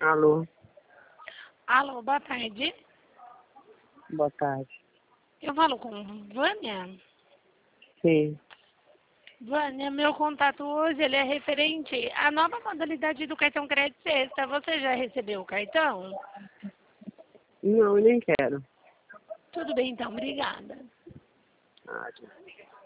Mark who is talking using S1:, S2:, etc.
S1: Alô,
S2: Alô, boa tarde.
S1: boa tarde.
S2: Eu falo com Vânia.
S1: Sim,
S2: Vânia, meu contato hoje ele é referente à nova modalidade do cartão crédito sexta. Você já recebeu o cartão?
S1: não, nem quero.
S2: Tudo bem, então. Obrigada.
S1: Ah, tchau.